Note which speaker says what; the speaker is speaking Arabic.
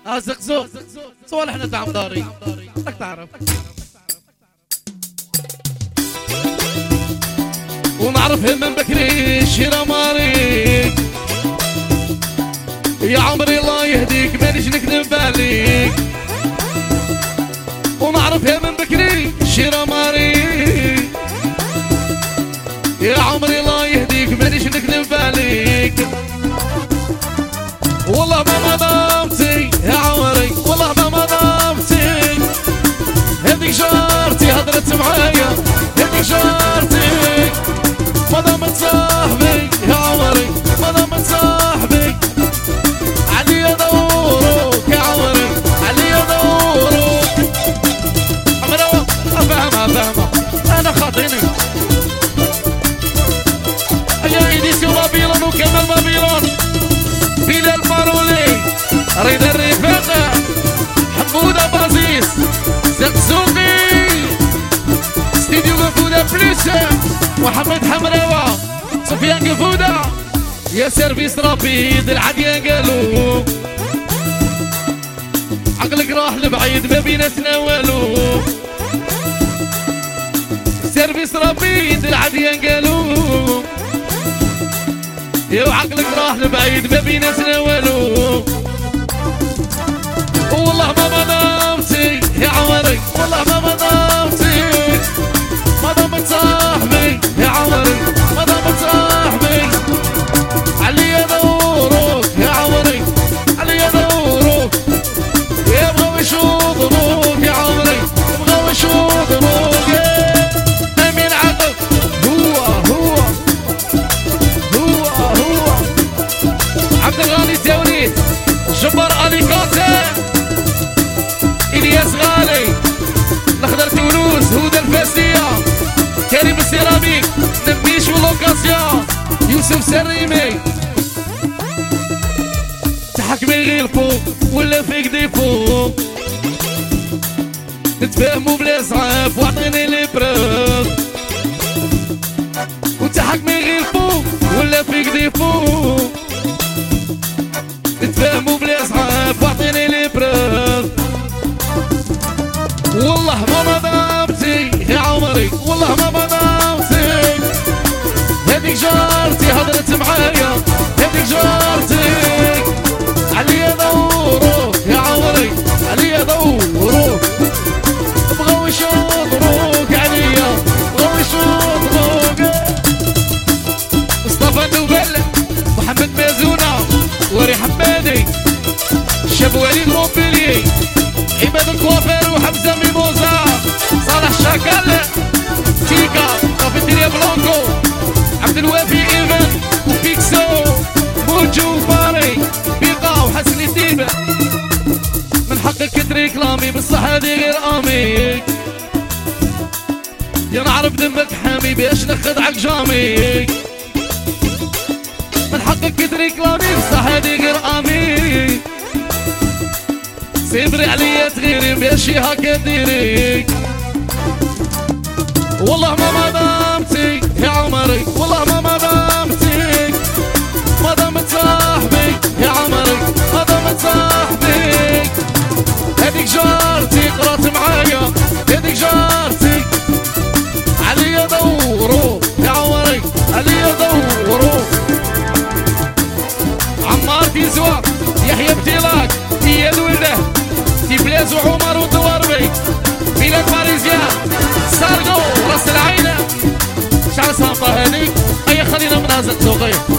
Speaker 1: زقزوق صوالحنا تاع داري راك تعرف. ونعرفها من بكري شيرا ماريك يا عمري الله يهديك مانيش نكذب عليك. ونعرفها من بكري شيرا ماريك يا عمري الله يهديك مانيش نكذب عليك. والله ما ضامتي يا عمري والله ما ضامتي هذيك جارتي هضرت معايا هذيك جارتي ما ضمت صاحبي يا عمري ما ضمت صاحبي عليا دورك يا عمري عليا دورك. عمرو فاهمة انا خاطيني يا ايديسيو بابيلون وكمال بابيلون بلال مارولي رضا الرفاقة حمودة بازيس زقزوقي ستوديو قفودة بليس محمد حمراوة سفيان قفودة يا سيرفيس رابيد العديان قالوا عقلك راح لبعيد ما بيناتنا والو. سيرفيس رابيد العديان قالوا يا عقلك راح لبعيد ما بيناتنا والو. والله ما ضامتي يا عمري والله ما ضامتي ما ضمت صاحبي يا عمري ما ضمت صاحبي عليا دورك يا عمري عليا دورك يبغوا يشوطنوك يا عمري يبغوا يشوطنوك. امين عقل هو عبد الغني التونيت جبار اليكوتي الياس غالي الاخضر تولوز هدى الفاسيه كريم السيراميك نبيش ولوكاسيون يوسف سريمي تحكمي غير فوق ولا فيك ديفو نتفاهموا بلا صعاب واعطيني لي بروف وتحكمي غير فوق ولا فيك ديفو نتفاهموا بلا صعاب واعطيني لي بروف. والله ما ضامتي يا عمري والله ما ضامتي هذيك جارتي هضرت معايا هذيك جارتي عليا دورك يا عمري عليا دورك بغاو يشوطروك عليا بغاو يشوطروك. مصطفى النوبل محمد مازونة وري حمادي شاب وليد موبيلي عباد الكوافير وحمزة ميموزا صالح شاكال تيكا كافيتيريا بلانكو عبد الوافي ايفن وبيكسو موجو باري بيقا وحسن الديب. من حقك تريكلامي بصح هادي غير اميك يا نعرف دمك حامي باش نخدعك جاميك. من حقك تريكلامي بصح هادي غير اميك صبري عليا تغيري ماشي هكا ديريك. والله ما ضامتي يا عمري والله ما ضامتي ما ضمت صاحبي يا عمري ما ضمت صاحبي هذيك جارتي قرات معايا هذيك جارتي عليا دورو يا عمري عليا دورو. عمار تيزوا يحيى بتيلاك هي الولده بلاز وعمر ودواربي بلاد باريزيان سارقو راس العينة شعر صامبة هذيك أي خلينا من هذا التوقيت.